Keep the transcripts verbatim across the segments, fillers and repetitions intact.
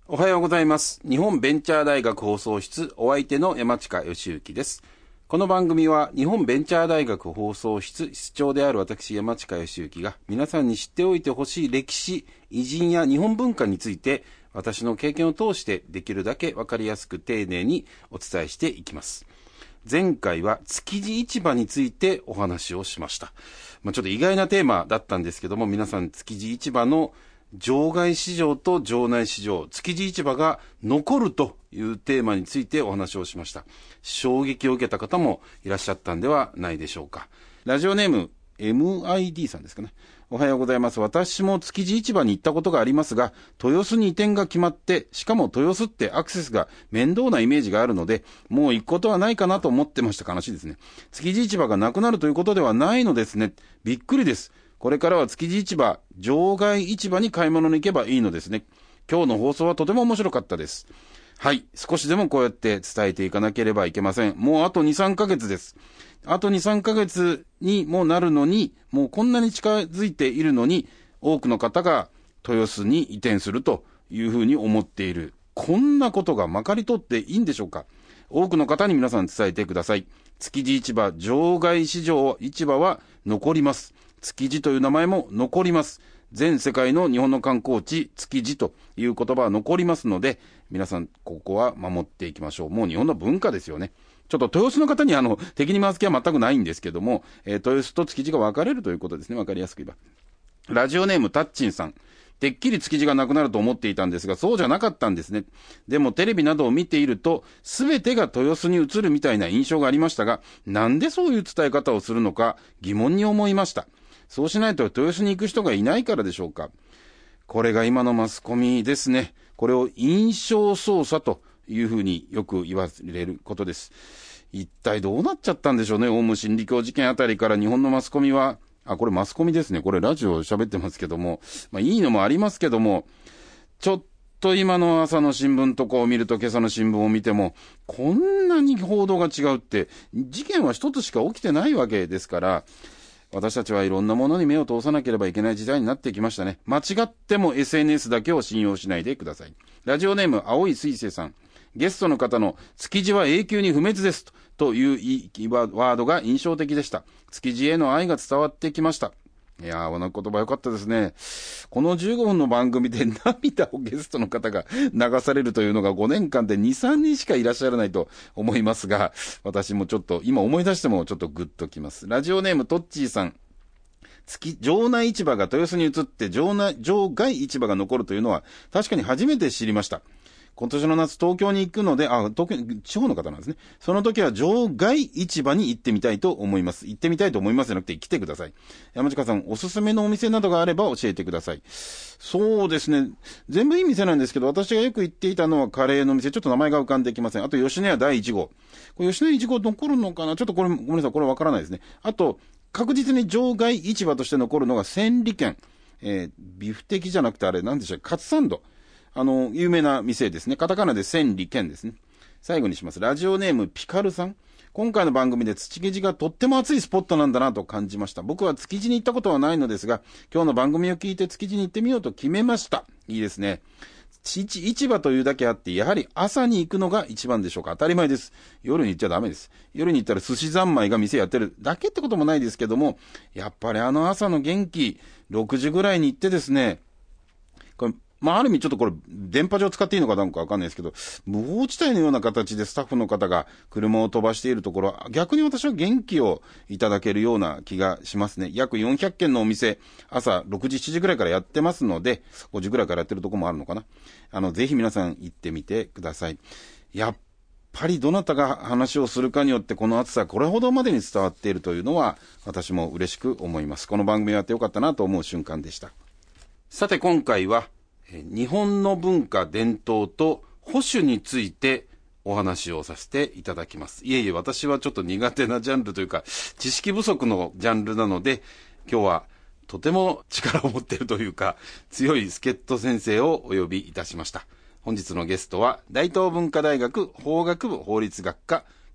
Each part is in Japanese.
おはようございます。日本ベンチャー大学放送室、お相手の山近義之です。この番組は日本ベンチャー大学放送室室長である私山近義之が皆さんに知っておいてほしい歴史、偉人や日本文化について私の経験を通してできるだけわかりやすく丁寧にお伝えしていきます。前回は築地市場についてお話をしました。まあ、ちょっと意外なテーマだったんですけども、皆さん築地市場の場外市場と場内市場、築地市場が残るというテーマについてお話をしました。衝撃を受けた方もいらっしゃったんではないでしょうか。ラジオネーム エムアイディー さんですかね。おはようございます。私も築地市場に行ったことがありますが、豊洲に移転が決まって、しかも豊洲ってアクセスが面倒なイメージがあるので、もう行くことはないかなと思ってました。悲しいですね。築地市場がなくなるということではないのですね。びっくりです。これからは築地市場、場外市場に買い物に行けばいいのですね。今日の放送はとても面白かったです。はい。少しでもこうやって伝えていかなければいけません。もうあとに、さんかげつです。あとに、さんかげつにもなるのに、もうこんなに近づいているのに、多くの方が豊洲に移転するというふうに思っている。こんなことがまかり通っていいんでしょうか。多くの方に皆さん伝えてください。築地市場、場外市場、市場は残ります。築地という名前も残ります。全世界の日本の観光地、築地という言葉は残りますので、皆さんここは守っていきましょう。もう日本の文化ですよね。ちょっと豊洲の方にあの敵に回す気は全くないんですけども、えー、豊洲と築地が分かれるということですね。分かりやすく言えば。ラジオネームタッチンさん。てっきり築地がなくなると思っていたんですが、そうじゃなかったんですね。でもテレビなどを見ていると、すべてが豊洲に移るみたいな印象がありましたが、なんでそういう伝え方をするのか疑問に思いました。そうしないと豊洲に行く人がいないからでしょうか。これが今のマスコミですね。これを印象操作というふうによく言われることです。一体どうなっちゃったんでしょうね。オウム真理教事件あたりから日本のマスコミは、あ、これマスコミですね。これラジオ喋ってますけども、まあいいのもありますけども、ちょっと今の朝の新聞とかを見ると、今朝の新聞を見ても、こんなに報道が違うって、事件は一つしか起きてないわけですから、私たちはいろんなものに目を通さなければいけない時代になってきましたね。間違っても エスエヌエス だけを信用しないでください。ラジオネーム青い水星さん。ゲストの方の築地は永久に不滅ですというワードが印象的でした。築地への愛が伝わってきました。いやー、この言葉良かったですね。このじゅうごふんの番組で涙をゲストの方が流されるというのがごねんかんでに、さんにんしかいらっしゃらないと思いますが、私もちょっと今思い出してもちょっとグッときます。ラジオネームトッチーさん。月場内市場が豊洲に移って場内場外市場が残るというのは確かに初めて知りました。今年の夏東京に行くので、あ、東京、地方の方なんですね。その時は場外市場に行ってみたいと思います。行ってみたいと思いますじゃなくて来てください。山近さん、おすすめのお店などがあれば教えてください。そうですね。全部いい店なんですけど、私がよく行っていたのはカレーの店。ちょっと名前が浮かんできません。あと、吉野家だいいち号。これ吉野家いち号残るのかな？ちょっとこれ、ごめんなさい。これわからないですね。あと、確実に場外市場として残るのが千里軒。えー、ビフテキじゃなくてあれ、なんでしょう、カツサンド。あの、有名な店ですね。カタカナで千里軒ですね。最後にします。ラジオネームピカルさん。今回の番組で築地がとっても熱いスポットなんだなと感じました。僕は築地に行ったことはないのですが、今日の番組を聞いて築地に行ってみようと決めました。いいですね。市場というだけあって、やはり朝に行くのが一番でしょうか。当たり前です。夜に行っちゃダメです。夜に行ったら寿司三昧が店やってるだけってこともないですけども、やっぱりあの朝の元気、ろくじぐらいに行ってですね、これまあ、ある意味ちょっとこれ、電波上使っていいのかなんかわかんないですけど、無法地帯のような形でスタッフの方が車を飛ばしているところは、逆に私は元気をいただけるような気がしますね。約よんひゃっけんのお店、朝ろくじ、しちじぐらいからやってますので、ごじぐらいからやってるところもあるのかな。あの、ぜひ皆さん行ってみてください。やっぱりどなたが話をするかによってこの暑さこれほどまでに伝わっているというのは、私も嬉しく思います。この番組やってよかったなと思う瞬間でした。さて今回は、日本の文化伝統と保守についてお話をさせていただきます。いえいえ、私はちょっと苦手なジャンルというか知識不足のジャンルなので、今日はとても力を持っているというか強い助っ人先生をお呼びいたしました。本日のゲストは大東文化大学法学部法律学科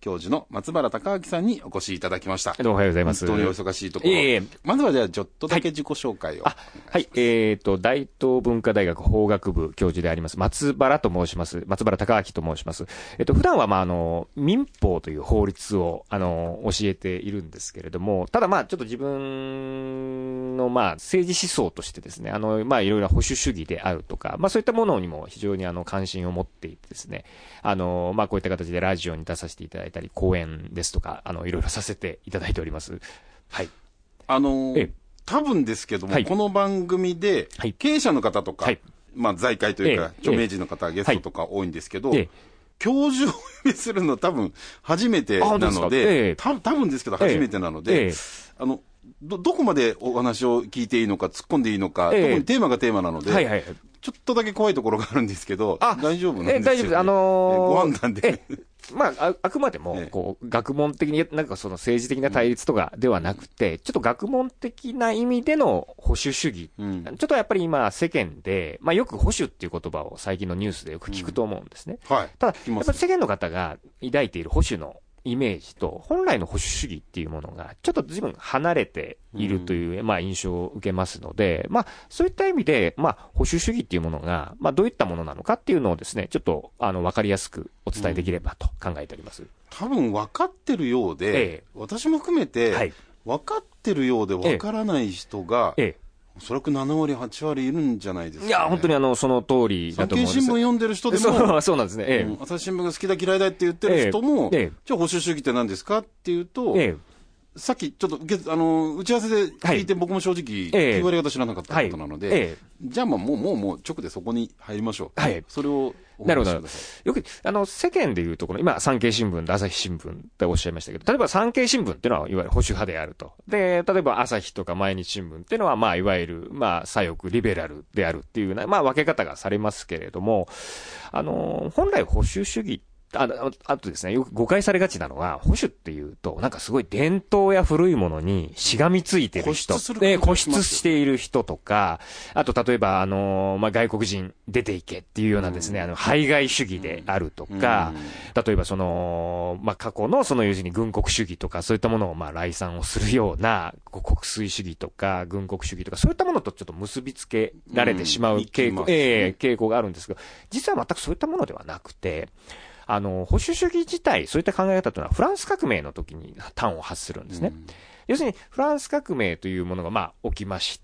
教授の松原孝明さんにお越しいただきました。 どうもおはようございます。 本当にお忙しいところ。 ええ、 まずはじゃあちょっとだけ自己紹介を。 はい、はい、えっ、ー、と、大東文化大学法学部教授であります、松原と申します。松原孝明と申します。えっ、ー、と、普段は、まあ、あの、民法という法律を、あの、教えているんですけれども、ただまあ、ちょっと自分の、まあ、政治思想としてですね、あの、まあ、いろいろ保守主義であるとか、まあ、そういったものにも非常にあの、関心を持っていてですね、あの、まあ、こういった形でラジオに出させていただいたり、講演ですとか、あの、いろいろさせていただいております。はい。 あのー、ええ、多分ですけども、はい、この番組で、経営者の方とか、はい、まあ、財界というか、ええ、著名人の方、ええ、ゲストとか多いんですけど、ええ、教授をお呼びするの多分初めてなので、ええ、た多分ですけど初めてなので、ええ、あの、ど、どこまでお話を聞いていいのか、突っ込んでいいのか、ええ、特にテーマがテーマなので、はいはいはい、ちょっとだけ怖いところがあるんですけど、大丈夫なんですよね。 え、大丈夫です。あのー、 ご判断で。 まあ、あ、あくまでも、こう、学問的に、なんかその政治的な対立とかではなくて、ちょっと学問的な意味での保守主義。うん、ちょっとやっぱり今、世間で、まあよく保守っていう言葉を最近のニュースでよく聞くと思うんですね。うん、はい。ただ、やっぱり世間の方が抱いている保守のイメージと、本来の保守主義っていうものが、ちょっと随分離れているという、うん、まあ印象を受けますので、まあそういった意味で、まあ保守主義っていうものが、まあどういったものなのかっていうのをですね、ちょっと、あの、わかりやすくお伝えできればと考えております。うん、 多分分かってるようで、ええ、私も含めて、はい、分かってるようで分からない人が、ええええ、おそらくななわり、はちわりいるんじゃないですか、ね。いや、 本当にあの、その通りだと思うんです。 産経新聞読んでる人でも、 そう、そうなんですね。ええ、 うん、朝日新聞が好きだ嫌いだって言ってる人も、ええええ、じゃあ保守主義って何ですかっていうと、ええ、さっきちょっとあの打ち合わせで聞いて、僕も正直言われ方知らなかったことなので、はい、ええ、じゃあまあもうもうもう直でそこに入りましょう。はい。それをなるほど。よく、あの、世間でいうところ、今、産経新聞と朝日新聞っておっしゃいましたけど、例えば産経新聞っていうのは、いわゆる保守派であると。で、例えば朝日とか毎日新聞っていうのは、まあ、いわゆる、まあ、左翼、リベラルであるっていうような、まあ、分け方がされますけれども、あの、本来保守主義あ, あとですね、よく誤解されがちなのは、保守っていうと、なんかすごい伝統や古いものにしがみついてる人、で、固執している人とか、あと例えば、あの、まあ、外国人出ていけっていうようなですね、あの、排外主義であるとか、例えばその、まあ、過去のその要するに軍国主義とか、そういったものをまあ、来賛をするような、国粋主義とか、軍国主義とか、そういったものとちょっと結びつけられてしまう傾向、ええ、傾向があるんですが、実は全くそういったものではなくて、あの、保守主義自体、そういった考え方というのはフランス革命の時に端を発するんですね。うん、要するに、フランス革命というものがまあ起きまして、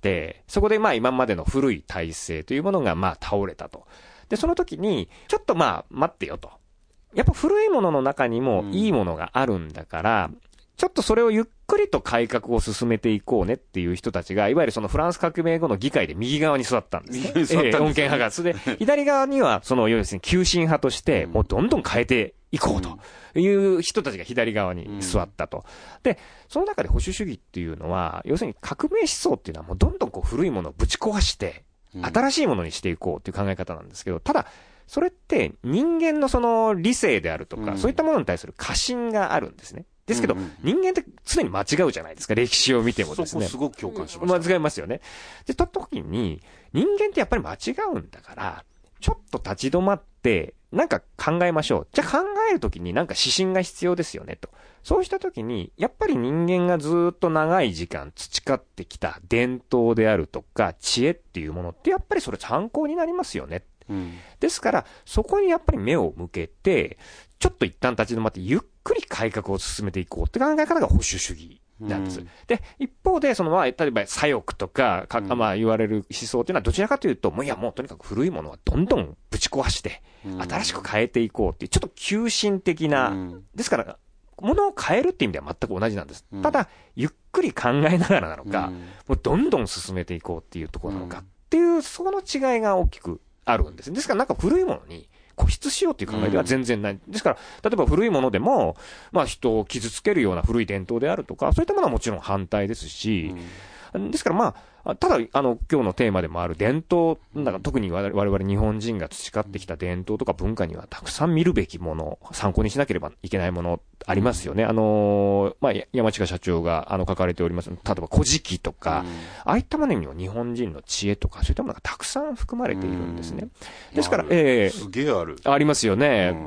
そこでまあ今までの古い体制というものがまあ倒れたと。で、その時に、ちょっとまあ待ってよと。やっぱ古いものの中にもいいものがあるんだから、うん、ちょっとそれをゆっくりと改革を進めていこうねっていう人たちが、いわゆるそのフランス革命後の議会で右側に座ったんですね。えー、穏健派が。それで、左側には、その、要するに急進派として、もうどんどん変えていこうという人たちが左側に座ったと。で、その中で保守主義っていうのは、要するに革命思想っていうのはもうどんどんこう古いものをぶち壊して、新しいものにしていこうっていう考え方なんですけど、ただ、それって人間のその理性であるとか、そういったものに対する過信があるんですね。ですけど、うんうん、人間って常に間違うじゃないですか。歴史を見てもですね。 そこすごく共感しました。 間違えますよね。で、とった時に、人間ってやっぱり間違うんだから、ちょっと立ち止まって、なんか考えましょう。じゃあ考える時になんか指針が必要ですよね、と。そうした時に、やっぱり人間がずっと長い時間培ってきた伝統であるとか、知恵っていうものって、やっぱりそれ参考になりますよね。うん、ですから、そこにやっぱり目を向けて、ちょっと一旦立ち止まってゆっくり改革を進めていこうって考え方が保守主義なんです。うん、で、一方で、そのまあ、例えば左翼とか、かまあ言われる思想っていうのはどちらかというと、もういやもうとにかく古いものはどんどんぶち壊して、新しく変えていこうっていう、ちょっと急進的な、うん、ですから、物を変えるっていう意味では全く同じなんです。うん、ただ、ゆっくり考えながらなのか、うん、もうどんどん進めていこうっていうところなのかっていう、その違いが大きくあるんです。ですからなんか古いものに固執しようっていう考えでは全然ない。うん、ですから、例えば古いものでも、まあ人を傷つけるような古い伝統であるとか、そういったものはもちろん反対ですし、うん、ですからまあ、ただ、あの、今日のテーマでもある伝統、なんか特に我々日本人が培ってきた伝統とか文化にはたくさん見るべきもの、参考にしなければいけないものありますよね。うん、あの、まあ、山近社長があの書かれております、例えば古事記とか、うん、ああいったものには日本人の知恵とか、そういったものがたくさん含まれているんですね。うん、ですから、ええー、 すげえある。 ありますよね。うん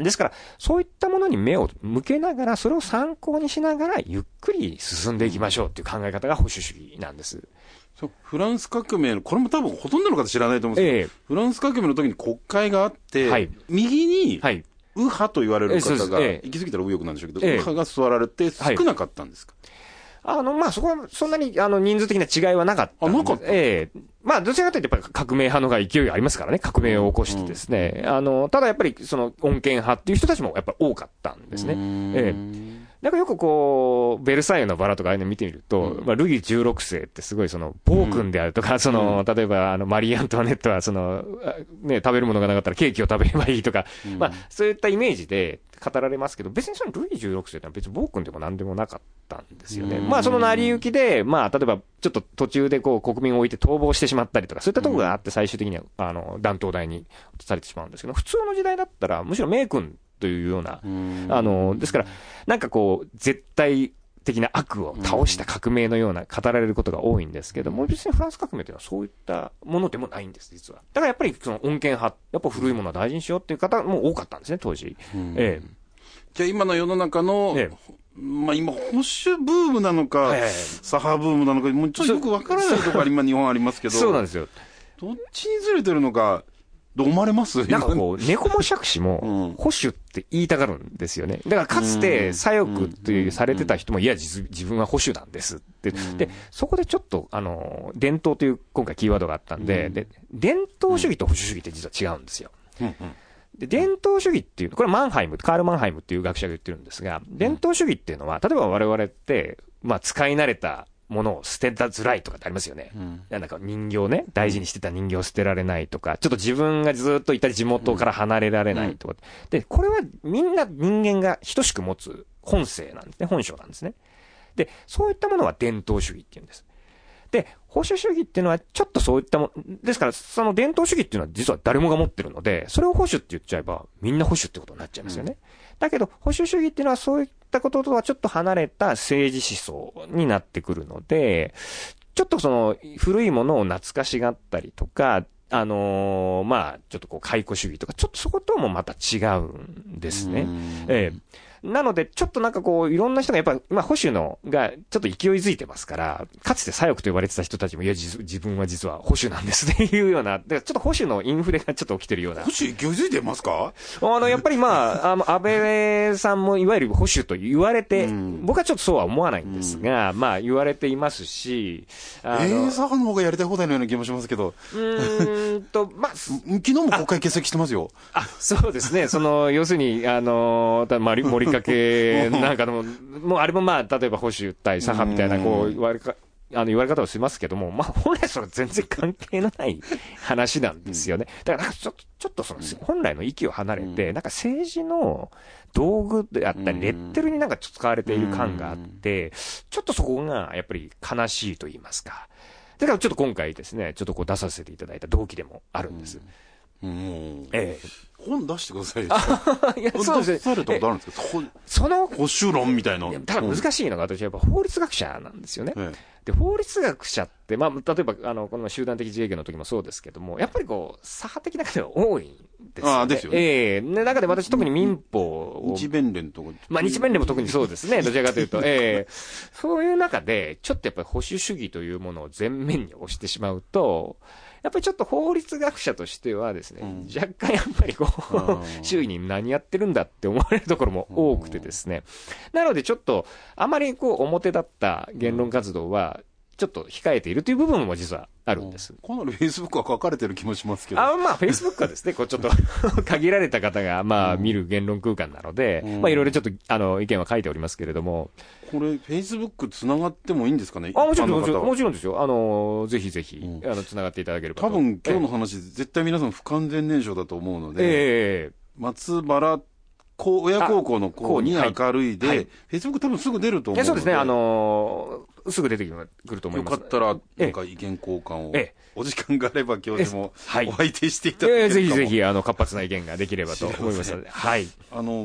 ですから、そういったものに目を向けながら、それを参考にしながら、ゆっくり進んでいきましょうっていう考え方が保守主義なんです。 そうフランス革命の、これも多分ほとんどの方知らないと思うんですけど、ええ、フランス革命の時に国会があって、はい、右に、はい、右派と言われる方が、ええ、行き過ぎたら右翼なんでしょうけど、ええ、右派が座られて少なかったんですか？ はい、あの、まあ、そこは、そんなに、あの、人数的な違いはなかったんです。 あ、なかった。 ええ。まあ、どちらかというと、やっぱり革命派のが勢いがありますからね、革命を起こしてですね。うん、あの、ただやっぱり、その、穏健派っていう人たちもやっぱり多かったんですね。ええ。なんかよくこう、ベルサイユのバラとかああいうの見てみると、うん、まあ、ルイじゅうろくせいってすごいその、暴君であるとか、うん、その、例えばあの、マリー・アントワネットはその、ね、食べるものがなかったらケーキを食べればいいとか、うん、まあ、そういったイメージで語られますけど、別にそのルイじゅうろくせいってのは別に暴君でも何でもなかったんですよね。うん、まあ、その成り行きで、まあ、例えば、ちょっと途中でこう、国民を置いて逃亡してしまったりとか、そういったところがあって最終的には、あの、断頭台に落とされてしまうんですけど、普通の時代だったら、むしろ名君というような、あの、ですから、なんかこう、絶対的な悪を倒した革命のような語られることが多いんですけども、別にフランス革命というのはそういったものでもないんです、実は。だからやっぱりその穏健派、やっぱ古いものは大事にしようっていう方も多かったんですね、当時。ええ、 じゃあ今の世の中の、ええ、まあ今、保守ブームなのか、はいはいはい、左派ブームなのか、もうちょっとよくわからないところが今日本ありますけど、 そうなんですよ。 どっちにずれてるのか、どう思われます？ なんかこう、猫も杓子も、保守って言いたがるんですよね。だからかつて左翼というされてた人も、いや、自分は保守なんですって。で、そこでちょっと、あの、伝統という今回キーワードがあったんで、で、伝統主義と保守主義って実は違うんですよ。で、伝統主義っていう、これはマンハイム、カール・マンハイムっていう学者が言ってるんですが、伝統主義っていうのは、例えば我々って、まあ使い慣れたものを捨てたづらいとかってありますよね。うん、なんか人形ね、大事にしてた人形を捨てられないとか、ちょっと自分がずっといた地元から離れられないとか。うん、で、これはみんな人間が等しく持つ本性なんですね、本性なんですね。で、そういったものは伝統主義っていうんです。で、保守主義っていうのはちょっとそういったもん、ですからその伝統主義っていうのは実は誰もが持ってるので、それを保守って言っちゃえばみんな保守ってことになっちゃいますよね。うん、だけど保守主義っていうのはそういったこととはちょっと離れた政治思想になってくるので、ちょっとその古いものを懐かしがったりとか、あのー、まあ、ちょっとこう解雇主義とか、ちょっとそこともまた違うんですね。ええ。なので、ちょっとなんかこう、いろんな人がやっぱ、まあ、保守のが、ちょっと勢いづいてますから、かつて左翼と呼ばれてた人たちも、いや、自分は実は保守なんですっていうような、だからちょっと保守のインフレがちょっと起きてるような。 保守勢いづいてますか？ あの、やっぱりまあ、あの、安倍さんもいわゆる保守と言われて、僕はちょっとそうは思わないんですが、まあ、言われていますし、 あの、えー、左派の方がやりたい放題のような気もしますけど。 うーんと、まあ、 昨日も国会欠席してますよ。 あ、そうですね。その、要するに、あの、森森かけなんかでも、もうあれもまあ、例えば保守対左派みたいな、こう、言われか、あの、言われ方をしますけども、まあ、本来それは全然関係のない話なんですよね。だから、ちょっと、ちょっとその、本来の域を離れて、なんか政治の道具であったり、レッテルになんか使われている感があって、ちょっとそこが、やっぱり悲しいと言いますか。だからちょっと今回ですね、ちょっとこう出させていただいた動機でもあるんです。 うん、 ええ、 本出してくださいよ。 いや、そうですね。 出されたことあるんですか？ その保守論みたいな。 ただ難しいのが、私はやっぱ法律学者なんですよね。ええ、で、法律学者って、まあ、例えば、あの、この集団的自衛権の時もそうですけども、やっぱりこう、左派的な方が多いんですよね。 ああ、ですよね。 ええ、で、中で私特に民法を。 日弁連とか。 まあ、日弁連も特にそうですね。どちらかというと、ええ、そういう中で、ちょっとやっぱり保守主義というものを前面に押してしまうと、やっぱりちょっと法律学者としてはですね、うん、若干やっぱりこう、周囲に何やってるんだって思われるところも多くてですね。なのでちょっと、あまりこう、表立った言論活動は、ちょっと控えているという部分も実はあるんです。 かなりフェイスブックは書かれてる気もしますけど。 あ、まあフェイスブックはですね、こうちょっと限られた方がまあ見る言論空間なので、うん、まあいろいろちょっとあの意見は書いておりますけれども。 これフェイスブックつながってもいいんですかね？ あ、もちろんもちろんもちろんですよ。あのぜひぜひ、うん、あのつながっていただければと。 多分今日の話、ええ、絶対皆さん不完全燃焼だと思うので、ええ、松原親孝行の孝に明るいで、はいはい、フェイスブック多分すぐ出ると思うので。いや、 そうですね、あのー、すぐ出てくると思います。 よかったら、なんか意見交換を、ええ、お時間があれば教授もお相手していただけるかも。ぜひぜひ、あの、活発な意見ができればと思いますので。はい。 あの、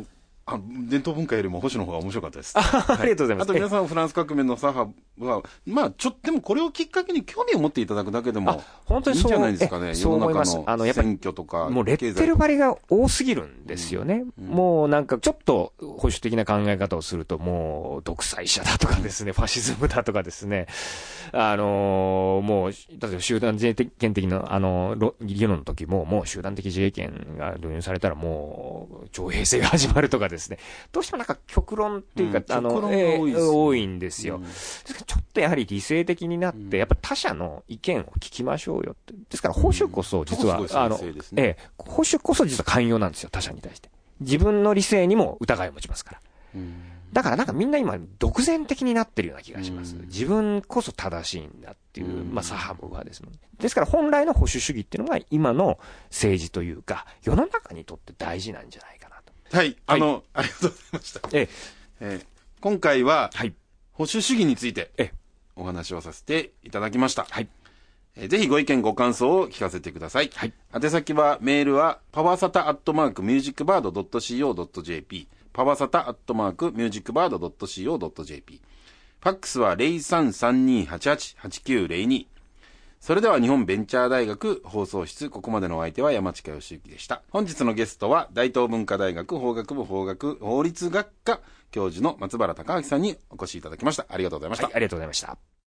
あ、伝統文化よりも保守の方が面白かったです。 あ、はい、ありがとうございます。 あと皆さんフランス革命の左派は、まあちょっとでもこれをきっかけに興味を持っていただくだけでも、 本当にそういいんじゃないですかね。 そう思います。 あの、選挙とか。 もうレッテル張りが多すぎるんですよね。うんうん、もうなんかちょっと保守的な考え方をすると、もう独裁者だとかですね、ファシズムだとかですね、あのー、もう、例えば集団自衛権的な、あのー、議論の時も、もう集団的自衛権が導入されたらもう、徴兵制が始まるとかですね、どうしてもなんか極論っていうか、うん、あの、多い、えー、多いんですよ。うん、ですからちょっとやはり理性的になって、やっぱり他者の意見を聞きましょうよって。ですから保守こそ実は、うん、あの、ええ、保守こそ実は寛容なんですよ、他者に対して。自分の理性にも疑いを持ちますから。うん、だからなんかみんな今、独善的になってるような気がします。うん、自分こそ正しいんだっていう、まあ左派はですね。ですから本来の保守主義っていうのが今の政治というか、世の中にとって大事なんじゃないかなと。 はい、あの、はい、ありがとうございました。ええええ、今回は、はい、保守主義について、ええ、お話をさせていただきました。はい。えー、ぜひご意見ご感想を聞かせてください。はい。宛先は、メールは、パワサタアットマークミュージックバードドットシーオードットジェーピー、パワサタアットマークミュージックバードドットシーオードットジェーピー。ファックスは ゼロさんさんにはちはちはちきゅうゼロに。それでは日本ベンチャー大学放送室、ここまでのお相手は山近義之でした。本日のゲストは、大東文化大学法学部法学法律学科教授の松原孝明さんにお越しいただきました。ありがとうございました。 はい、ありがとうございました。